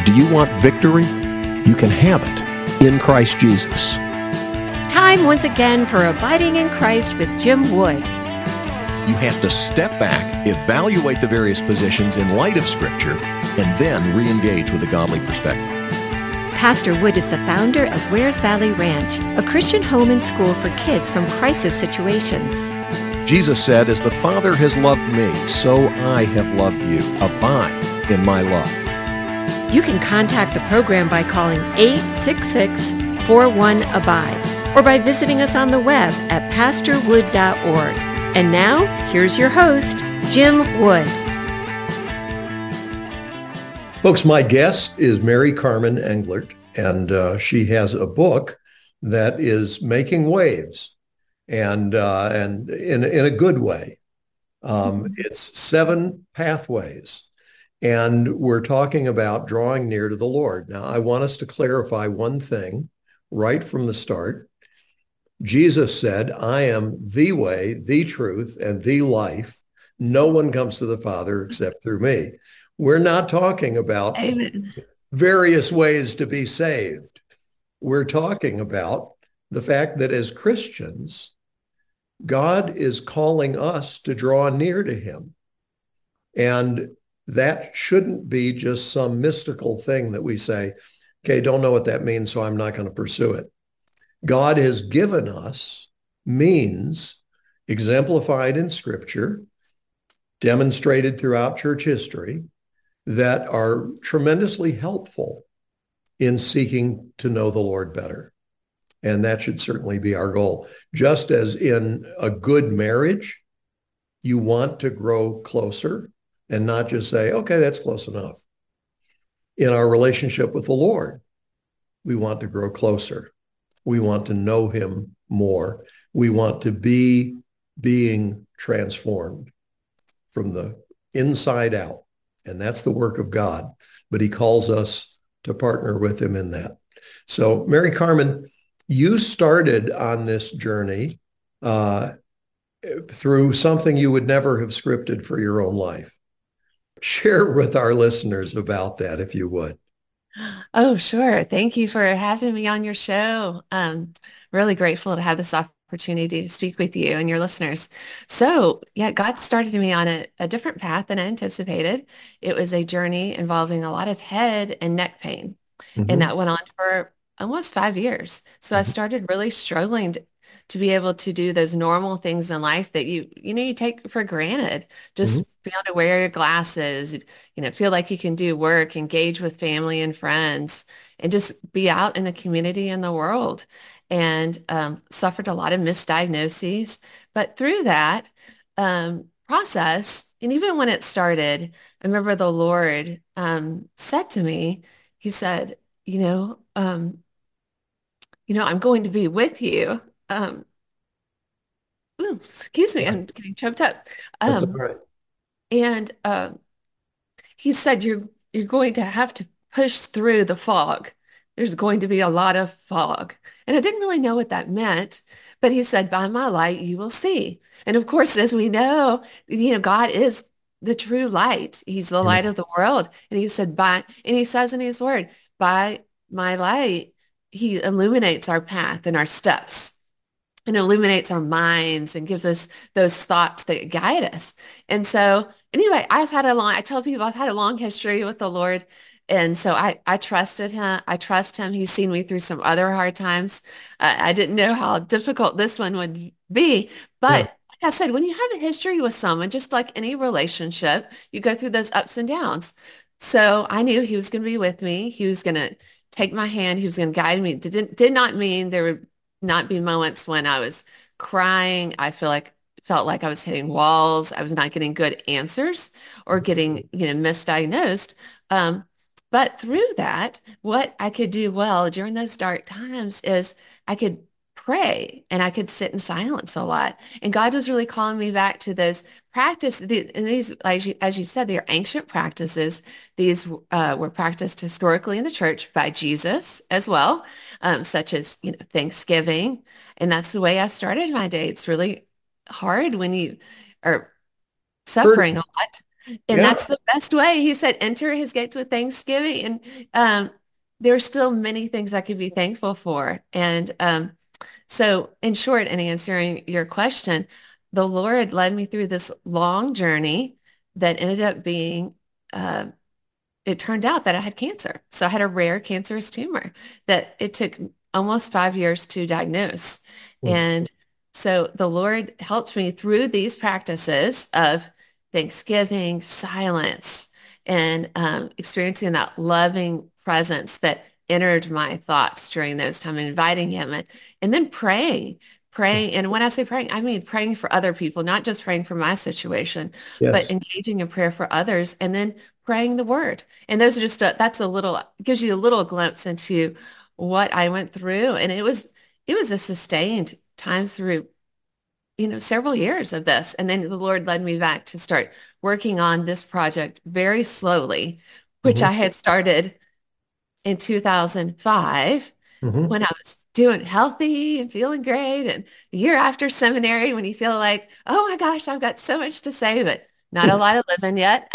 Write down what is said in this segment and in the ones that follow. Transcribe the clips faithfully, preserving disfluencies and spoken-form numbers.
Do you want victory? You can have it in Christ Jesus. Time once again for Abiding in Christ with Jim Wood. You have to step back, evaluate the various positions in light of Scripture, and then re-engage with a godly perspective. Pastor Wood is the founder of Wares Valley Ranch, a Christian home and school for kids from crisis situations. Jesus said, "As the Father has loved me, so I have loved you. Abide in my love." You can contact the program by calling eight six six, four one, abide or by visiting us on the web at pastor wood dot org. And now, here's your host, Jim Wood. Folks, my guest is Mary Carmen Englert, and uh, she has a book that is making waves, and uh, and in, in a good way. Um, it's Seven Pathways. And we're talking about drawing near to the Lord. Now, I want us to clarify one thing right from the start. Jesus said, "I am the way, the truth, and the life. No one comes to the Father except through me." We're not talking about Amen. Various ways to be saved. We're talking about the fact that as Christians, God is calling us to draw near to him. And that shouldn't be just some mystical thing that we say, okay, don't know what that means, so I'm not going to pursue it. God has given us means exemplified in Scripture, demonstrated throughout church history, that are tremendously helpful in seeking to know the Lord better. And that should certainly be our goal. Just as in a good marriage, you want to grow closer and not just say, okay, that's close enough. In our relationship with the Lord, we want to grow closer. We want to know him more. We want to be being transformed from the inside out. And that's the work of God. But he calls us to partner with him in that. So, Mary Carmen, you started on this journey uh, through something you would never have scripted for your own life. Share with our listeners about that, if you would. Oh, sure. Thank you for having me on your show. Um, really grateful to have this opportunity to speak with you and your listeners. So, yeah, God started me on a, a different path than I anticipated. It was a journey involving a lot of head and neck pain, mm-hmm. and that went on for almost five years. So mm-hmm. I started really struggling to, to be able to do those normal things in life that you, you know, you take for granted. Just mm-hmm. be able to wear your glasses, you know, feel like you can do work, engage with family and friends, and just be out in the community and the world. And um, suffered a lot of misdiagnoses. But through that um, process, and even when it started, I remember the Lord um, said to me, he said, you know, um, you know, I'm going to be with you. Um, ooh, excuse me, I'm getting choked up. Um, right. And uh, he said, you're, you're going to have to push through the fog. There's going to be a lot of fog. And I didn't really know what that meant, but he said, by my light, you will see. And of course, as we know, you know, God is the true light. He's the light of the world. And he said, by, and he says in his word, by my light, he illuminates our path and our steps and illuminates our minds and gives us those thoughts that guide us. And so anyway, I've had a long, I tell people I've had a long history with the Lord. And so I, I trusted him. I trust him. He's seen me through some other hard times. Uh, I didn't know how difficult this one would be. But yeah. like I said, when you have a history with someone, just like any relationship, you go through those ups and downs. So I knew he was going to be with me. He was going to take my hand. He was going to guide me. Did, did not mean there would not be moments when I was crying. I feel like felt like I was hitting walls. I was not getting good answers or getting, you know, misdiagnosed. Um, But through that, what I could do well during those dark times is I could pray and I could sit in silence a lot. And God was really calling me back to those practices. And these, as you, as you said, they are ancient practices. These uh, were practiced historically in the church by Jesus as well, um, such as, you know, Thanksgiving. And that's the way I started my day. It's really hard when you are suffering a lot. And Yeah. that's the best way. He said, enter his gates with thanksgiving. And um, there's still many things I could be thankful for. And um, so in short, in answering your question, the Lord led me through this long journey that ended up being, uh, it turned out that I had cancer. So I had a rare cancerous tumor that it took almost five years to diagnose. Mm. And so the Lord helped me through these practices of thanksgiving, silence, and um, experiencing that loving presence that entered my thoughts during those times, inviting him and, and then praying, praying. And when I say praying, I mean praying for other people, not just praying for my situation, but Yes. engaging in prayer for others and then praying the word. And those are just, a, that's a little, gives you a little glimpse into what I went through. And it was, it was a sustained time through, you know, several years of this. And then the Lord led me back to start working on this project very slowly, which Mm-hmm. I had started in two thousand five Mm-hmm. when I was doing healthy and feeling great. And a year after seminary, when you feel like, oh my gosh, I've got so much to say, but not a lot of living yet.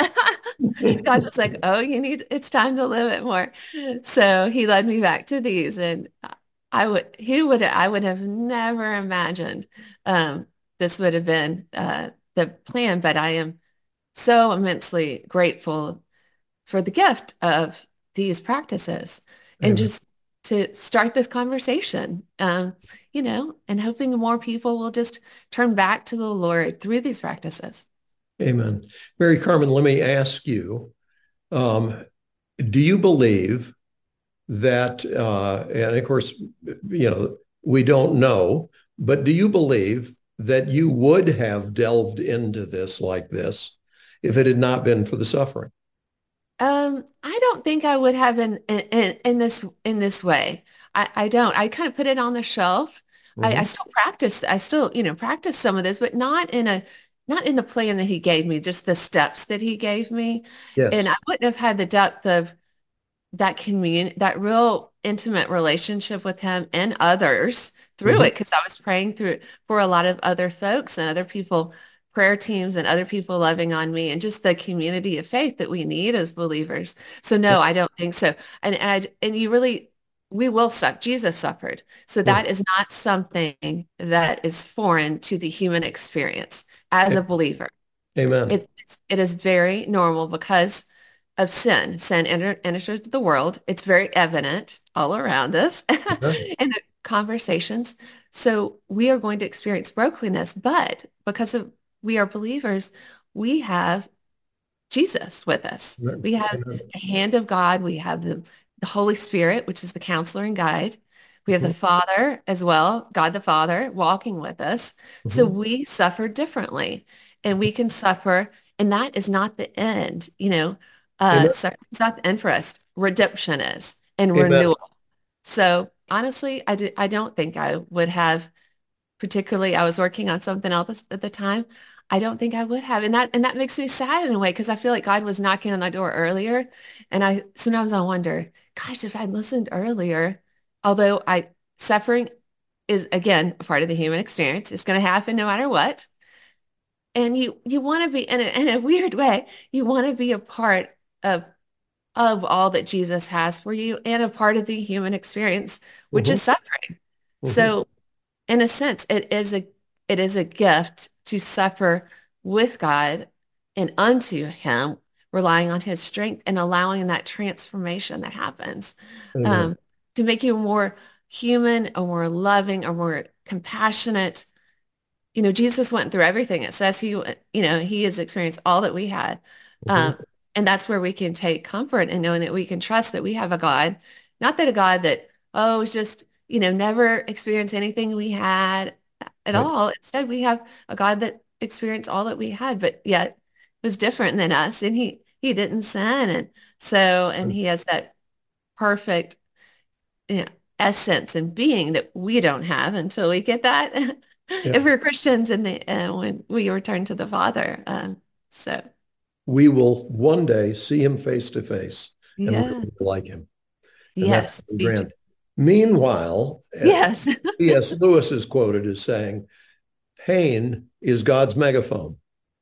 God was like, oh, you need, it's time to live it more. So he led me back to these. And I would, who would, I would have never imagined um, this would have been uh, the plan, but I am so immensely grateful for the gift of these practices and Amen. just to start this conversation, um, you know, and hoping more people will just turn back to the Lord through these practices. Amen. Mary Carmen, let me ask you, um, do you believe that, uh, and of course, you know, we don't know, but do you believe that you would have delved into this like this if it had not been for the suffering? Um, I don't think I would have in in, in this in this way. I, I don't. I kind of put it on the shelf. I, I Mm-hmm. still practice. I still, you know, practice some of this, but not in a not in the plan that he gave me, just the steps that he gave me. And Yes. I wouldn't have had the depth of that community, that real intimate relationship with him and others through Mm-hmm. it, because I was praying through it for a lot of other folks and other people, prayer teams and other people loving on me and just the community of faith that we need as believers. So no, I don't think so. And and, I, and you really, we will suffer. Jesus suffered. So that is not something that is foreign to the human experience as a believer. Amen. It, it is very normal because of sin. Sin enter, enters the world. It's very evident all around us Amen. in the conversations. So we are going to experience brokenness, but because of we are believers, we have Jesus with us. Amen. We have Amen. the hand of God. We have the, the Holy Spirit, which is the counselor and guide. We have the Mm-hmm. Father as well, God the Father walking with us. So Mm-hmm. we suffer differently and we can suffer. And that is not the end. You know, uh, Amen. suffering is not the end for us. Redemption is and Amen. renewal. So honestly, I, do, I don't think I would have, particularly I was working on something else at the time. I don't think I would have. And that and that makes me sad in a way because I feel like God was knocking on my door earlier. And I sometimes I wonder, gosh, if I'd listened earlier, although I suffering is again a part of the human experience. It's going to happen no matter what. And you you want to be in a, in a weird way, you want to be a part of of all that Jesus has for you and a part of the human experience, which Mm-hmm. is suffering. Mm-hmm. So in a sense, it is a it is a gift to suffer with God and unto him, relying on his strength and allowing that transformation that happens Amen. um, to make you more human or more loving or more compassionate. You know, Jesus went through everything. It says he, you know, he has experienced all that we had. Mm-hmm. Um, and that's where we can take comfort in knowing that we can trust that we have a God, not that a God that, oh, is just, you know, never experienced anything we had at Right. all. Instead, we have a God that experienced all that we had, but yet was different than us. And he, he didn't sin. And so, and he has that perfect, you know, essence and being that we don't have until we get that Yeah. if we're Christians and the uh, when we return to the Father. Um, so We will one day see him face to face and we're yeah, going to like him. And that's yes, me too. grand. Meanwhile, Yes, C S. Lewis is quoted as saying, pain is God's megaphone.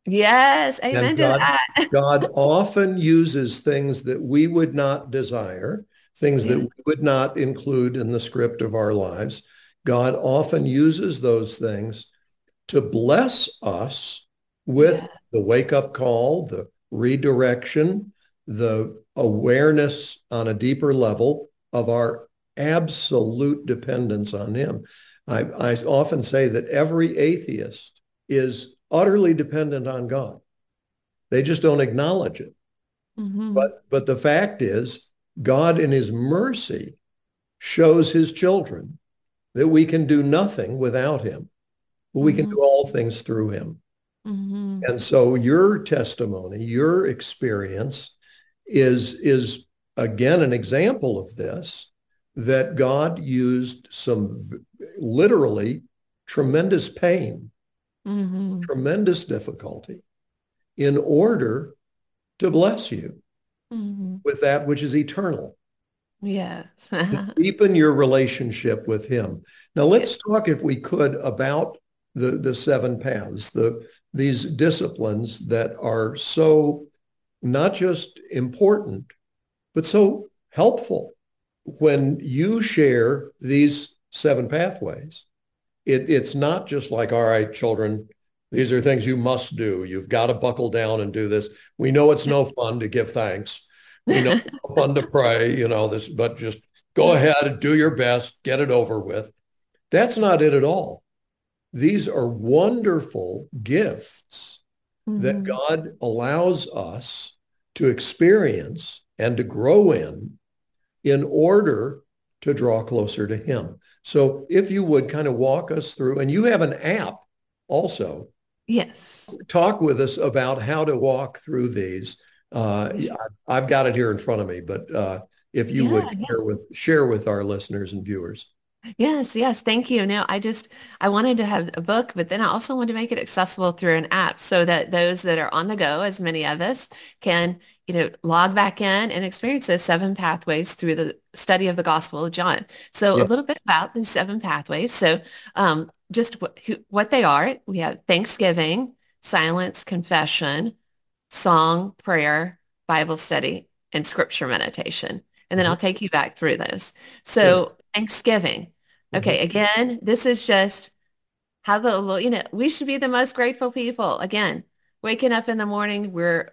Yes, And amen to God, that. God often uses things that we would not desire, things that Yeah. we would not include in the script of our lives. God often uses those things to bless us with Yeah. the wake-up call, the redirection, the awareness on a deeper level of our absolute dependence on him. I, I often say that every atheist is utterly dependent on God. They just don't acknowledge it. Hmm. But, but the fact is, God in his mercy shows his children that we can do nothing without him, but we can Hmm. do all things through him. Hmm. And so your testimony, your experience is, is again an example of this, that God used some literally tremendous pain, Hmm. tremendous difficulty in order to bless you Hmm. with that which is eternal, Yes. to deepen your relationship with him. Now let's talk, if we could, about the, the seven paths, the these disciplines that are so not just important, but so helpful. When you share these seven pathways, it, it's not just like, all right, children, these are things you must do. You've got to buckle down and do this. We know it's no fun to give thanks. We know it's no fun to pray, you know, this, but just go ahead and do your best, get it over with. That's not it at all. These are wonderful gifts that Hmm. God allows us to experience and to grow in in order to draw closer to him. So if you would kind of walk us through, and you have an app also, Yes. talk with us about how to walk through these. Uh, I've got it here in front of me, but uh, if you Yeah. would share with, share with our listeners and viewers. Yes, yes, thank you. No, I just I wanted to have a book, but then I also wanted to make it accessible through an app so that those that are on the go, as many of us, can, you know, log back in and experience those seven pathways through the study of the Gospel of John. So a Yeah. little bit about the seven pathways. So um, just what, who, what they are. We have Thanksgiving, silence, confession, song, prayer, Bible study, and scripture meditation. And then Mhm. I'll take you back through those. Good. So Thanksgiving. Mhm. Okay, again, this is just how the, you know, we should be the most grateful people. Again, waking up in the morning, we're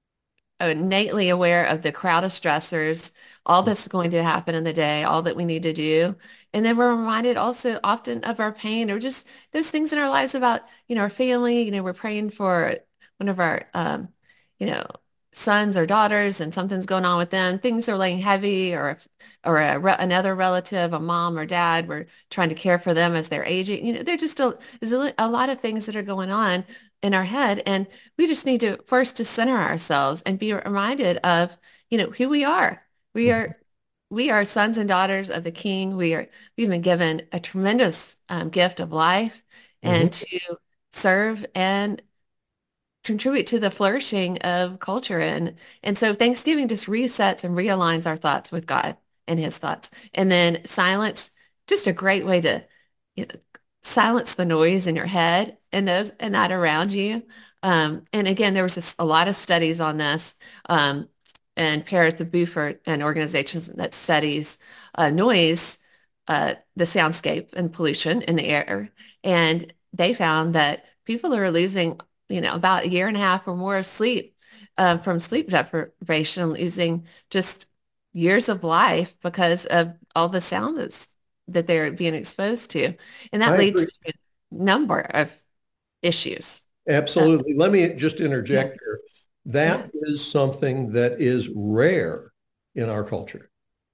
innately aware of the crowd of stressors, all that's going to happen in the day, all that we need to do. And then we're reminded also often of our pain or just those things in our lives about, you know, our family. You know, we're praying for one of our, um, you know, sons or daughters and something's going on with them. Things are laying heavy or, or a, re- another relative, a mom or dad, we're trying to care for them as they're aging. You know, they're just a, there's a, a lot of things that are going on in our head. And we just need to first to center ourselves and be reminded of, you know, who we are. We Mhm. are we are sons and daughters of the King. We are we've been given a tremendous um, gift of life Mhm. and to serve and contribute to the flourishing of culture. And and so Thanksgiving just resets and realigns our thoughts with God and his thoughts. And then silence, just a great way to, you know, silence the noise in your head and those and that around you. Um, and again, there was just a lot of studies on this. Um, and Paris the Beaufort, an organization that studies uh, noise, uh, the soundscape and pollution in the air. And they found that people are losing, you know, about a year and a half or more of sleep uh, from sleep deprivation, losing just years of life because of all the sound that's, that they're being exposed to. And that I leads agree. to a number of issues. Uh, Absolutely. Let me just yeah, interject here. yeah, That is something that is rare in our culture.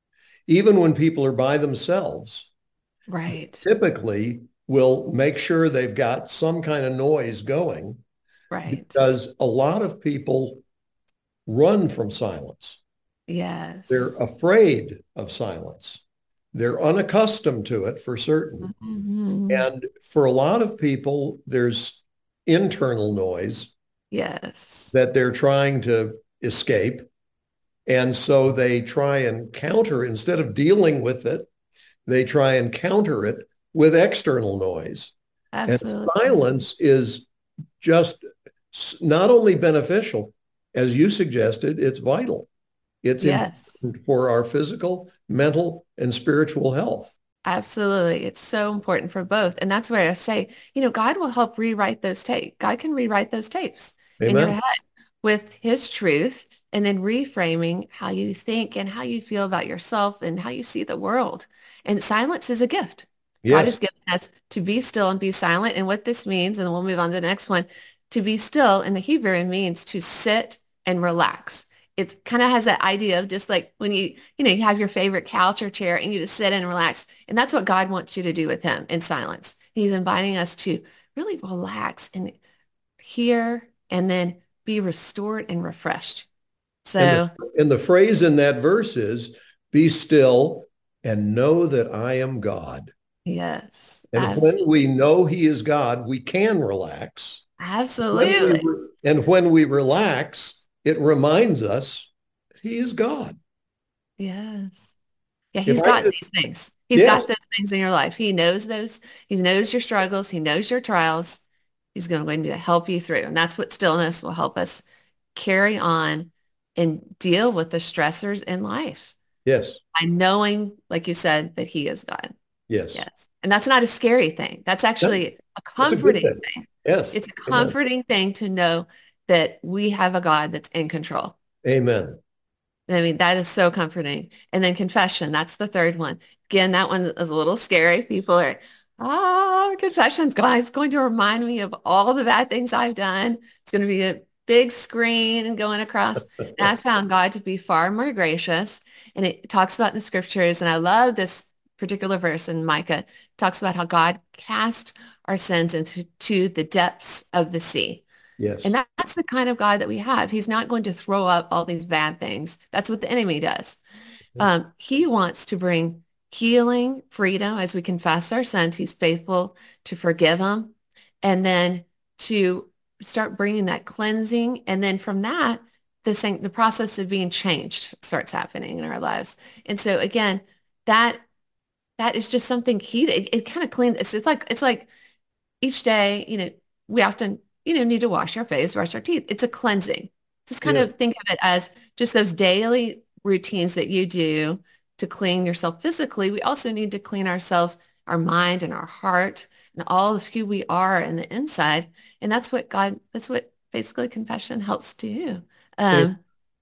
Even when people are by themselves, right, typically will make sure they've got some kind of noise going, right. because a lot of people run from silence. They're Yes. afraid of silence. They're unaccustomed to it for certain. Mhm. And for a lot of people, there's internal noise Yes. that they're trying to escape. And so they try and counter, instead of dealing with it, they try and counter it with external noise. And Absolutely. silence is just not only beneficial, as you suggested, it's vital. It's Yes. important for our physical, mental, and spiritual health. Absolutely. It's so important for both. And that's where I say, you know, God will help rewrite those tapes. God can rewrite those tapes in your Amen. head with his truth and then reframing how you think and how you feel about yourself and how you see the world. And silence is a gift. God has Yes. given us to be still and be silent. And what this means, and then we'll move on to the next one, to be still in the Hebrew means to sit and relax. It kind of has that idea of just like when you, you know, you have your favorite couch or chair and you just sit and relax. And that's what God wants you to do with him in silence. He's inviting us to really relax and hear and then be restored and refreshed. And the, So and the phrase in that verse is, be still and know that I am God. yes, And when absolutely. we know he is God, we can relax. When we Absolutely. re- and when we relax, it reminds us that he is God. Yes. Yeah, If he's I got just, these things. He's yeah, got those things in your life. He knows those. He knows your struggles. He knows your trials. He's going to help you through. And that's what stillness will help us carry on and deal with the stressors in life yes, by knowing, like you said, that he is God. yes. Yes. And that's not a scary thing. That's That- actually a That's a good comforting thing. thing. Yes. It's a Amen. comforting thing to know that we have a God that's in control. Amen. I mean, that is so comforting. And then confession, that's the third one. Again, that one is a little scary. People are, oh, confession's God's going to remind me of all the bad things I've done. It's going to be a big screen and going across. And I found God to be far more gracious. And it talks about in the scriptures, and I love this particular verse in Micah, it talks about how God cast our sins into to the depths of the sea. And Yes. that, that's the kind of God that we have. He's not going to throw up all these bad things. That's what the enemy does. Um, he wants to bring healing, freedom, as we confess our sins. He's faithful to forgive them. And then to start bringing that cleansing. And then from that, the, thing, the process of being changed starts happening in our lives. And so again, that that is just something he, it, it kind of cleans. It's, it's like, it's like each day, you know, we often, you know, need to wash our face, brush our teeth. It's a cleansing. Just kind Yes. of think of it as just those daily routines that you do to clean yourself physically. We also need to clean ourselves, our mind and our heart and all of who we are in the inside. And that's what God, that's what basically confession helps do. Am- Um,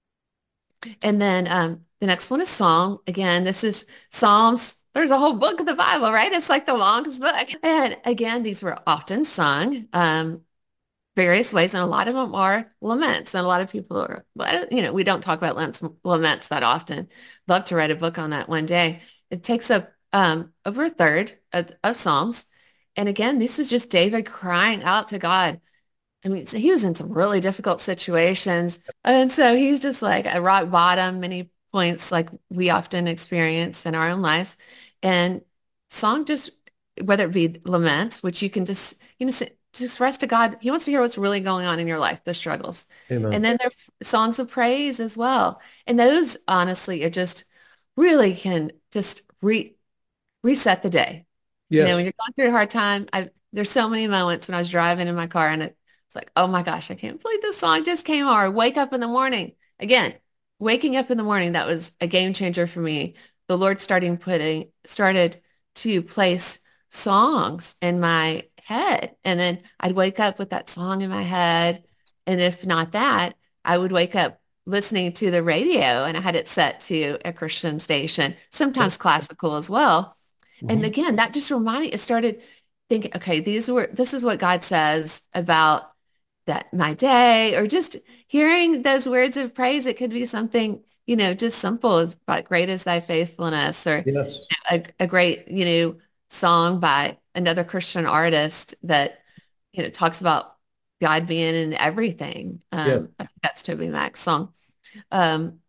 and then um, the next one is Psalm. Again, this is Psalms. There's a whole book of the Bible, right? It's like the longest book. And again, these were often sung um, various ways, and a lot of them are laments. And a lot of people are, well, you know, we don't talk about laments, laments that often. Love to write a book on that one day. It takes up um, over a third of, of Psalms. And again, this is just David crying out to God. I mean, so he was in some really difficult situations. And so he's just like at rock bottom, many points like we often experience in our own lives. And song just, whether it be laments, which you can just, you know, say, just rest to God. He wants to hear what's really going on in your life, the struggles. And Amen. then there are songs of praise as well. And those honestly are just really can just re reset the day. You know, Yes. when you're going through a hard time, I there's so many moments when I was driving in my car and it, it's like, oh my gosh, I can't believe this song just came on. Or wake up in the morning. Again, waking up in the morning, that was a game changer for me. The Lord starting putting started to place songs in my head. And then I'd wake up with that song in my head. And if not that, I would wake up listening to the radio and I had it set to a Christian station, sometimes classical as well. And Mhm. again, that just reminded, it started thinking, okay, these were, this is what God says about that my day, or just hearing those words of praise. It could be something, you know, just simple as but great is thy faithfulness, or Yes. a, a great, you know, song by another Christian artist that, you know, talks about God being in everything. Yes. Um, I think that's Toby Mac's song. Um,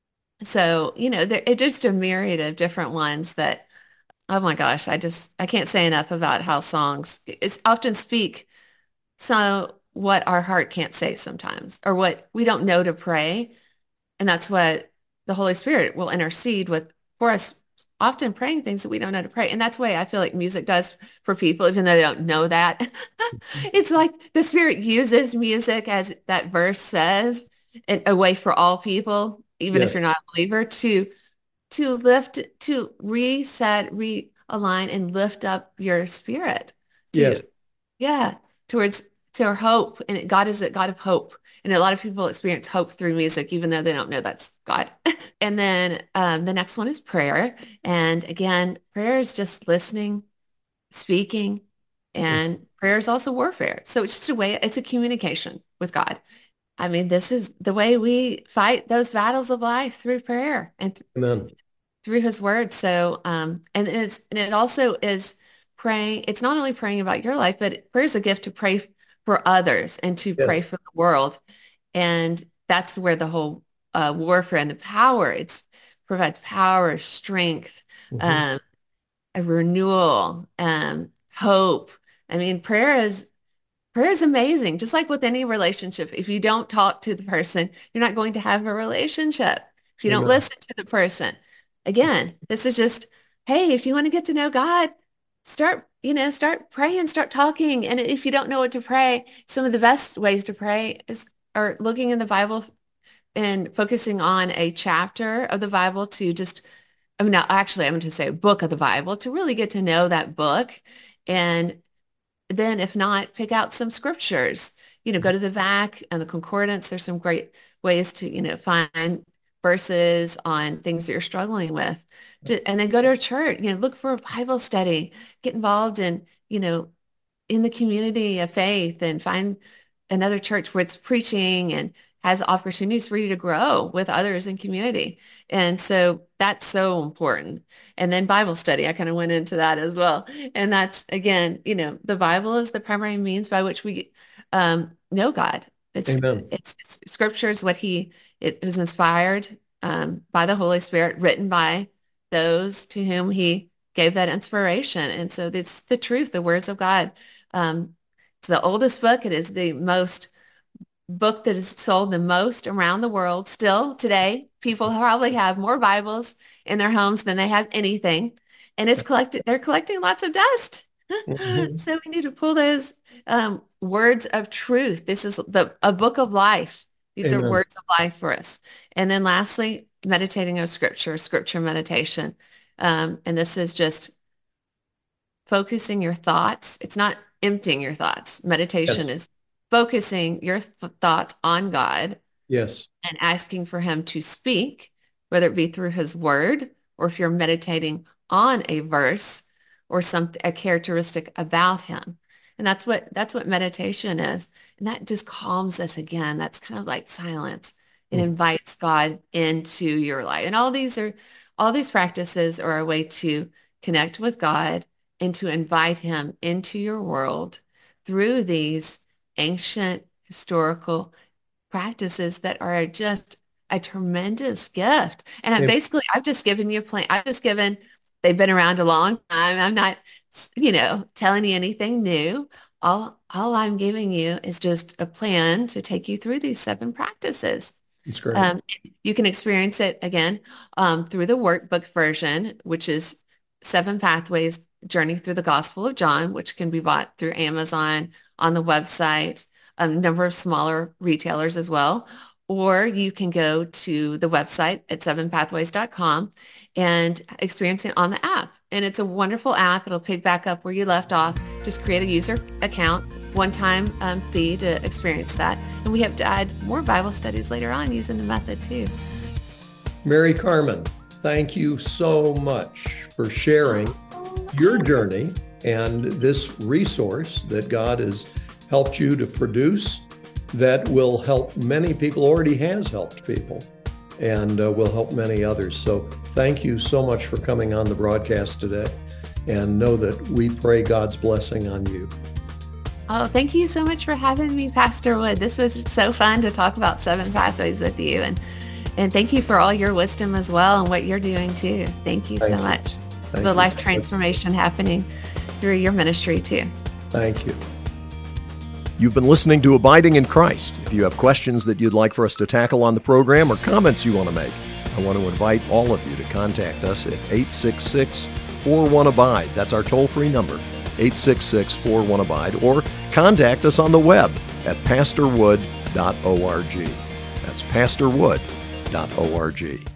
so, you know, there, it's just a myriad of different ones that, oh my gosh, I just, I can't say enough about how songs it's often speak so what our heart can't say sometimes, or what we don't know to pray. And that's what the Holy Spirit will intercede with for us often praying things that we don't know to pray. And that's the way I feel like music does for people, even though they don't know that. It's like the Spirit uses music, as that verse says, and a way for all people, even Yes. if you're not a believer, to to lift, to reset, realign, and lift up your spirit. To, Yes. Yeah, towards to our hope. And God is a God of hope. And a lot of people experience hope through music, even though they don't know that's God. And then um, the next one is prayer. And again, prayer is just listening, speaking, and prayer is also warfare. So it's just a way, it's a communication with God. I mean, this is the way we fight those battles of life, through prayer and th- Amen. through his word. So, um, and it's, and it also is praying. It's not only praying about your life, but prayer is a gift to pray for others and to Yes. pray for the world. And that's where the whole uh, warfare and the power, it's provides power, strength, Mhm. um, a renewal, um, hope. I mean, prayer is, prayer is amazing. Just like with any relationship, if you don't talk to the person, you're not going to have a relationship. If you don't Amen. listen to the person, again, this is just, hey, if you want to get to know God, start, you know, start praying, start talking. And if you don't know what to pray, some of the best ways to pray is are looking in the Bible and focusing on a chapter of the Bible to just, I mean, no, actually, I'm going to say a book of the Bible to really get to know that book. And then if not, pick out some scriptures, you know, go to the V A C and the concordance. There's some great ways to, you know, find verses on things that you're struggling with. To, and then go to a church, you know, look for a Bible study, get involved in, you know, in the community of faith, and find another church where it's preaching and has opportunities for you to grow with others in community. And so that's so important. And then Bible study, I kind of went into that as well. And that's, again, you know, the Bible is the primary means by which we um, know God. It's, Amen. it's, it's scripture is what he, it was inspired um, by the Holy Spirit, written by those to whom he gave that inspiration. And so it's the truth, the words of God. Um, it's the oldest book. It is the most book that is sold the most around the world. Still today, people probably have more Bibles in their homes than they have anything. And it's collected, they're collecting lots of dust. Mhm. So we need to pull those um, words of truth. This is the a book of life. These Amen. are words of life for us. And then lastly, meditating on scripture, scripture meditation. Um, and this is just focusing your thoughts. It's not emptying your thoughts. Meditation Yes. is focusing your th- thoughts on God Yes. and asking for him to speak, whether it be through his word, or if you're meditating on a verse or some a characteristic about him. And that's what that's what meditation is. And that just calms us again. That's kind of like silence. It Mm. invites God into your life. And all these are all these practices are a way to connect with God and to invite him into your world through these ancient historical practices that are just a tremendous gift. And I Amen. basically, I've just given you a plan. I've just given, they've been around a long time. I'm not, you know, telling you anything new. All, all I'm giving you is just a plan to take you through these seven practices. It's great. Um, you can experience it again um, through the workbook version, which is Seven Pathways Journey Through the Gospel of John, which can be bought through Amazon, on the website, a number of smaller retailers as well. Or you can go to the website at seven pathways dot com and experience it on the app. And it's a wonderful app. It'll pick back up where you left off. Just create a user account, one-time um, fee to experience that. And we have to add more Bible studies later on using the method too. Mary Carmen, thank you so much for sharing your journey and this resource that God has helped you to produce that will help many people, already has helped people, and uh, will help many others. So thank you so much for coming on the broadcast today, and know that we pray God's blessing on you. Oh, thank you so much for having me, Pastor Wood. This was so fun to talk about Seven Pathways with you. And and thank you for all your wisdom as well and what you're doing too. Thank you Thank so you. much. Thank The you. life transformation happening through your ministry too. Thank you. You've been listening to Abiding in Christ. If you have questions that you'd like for us to tackle on the program or comments you want to make, I want to invite all of you to contact us at eight six six, four one, abide. That's our toll-free number, eight six six, four one, abide, or contact us on the web at pastor wood dot org. That's pastor wood dot org.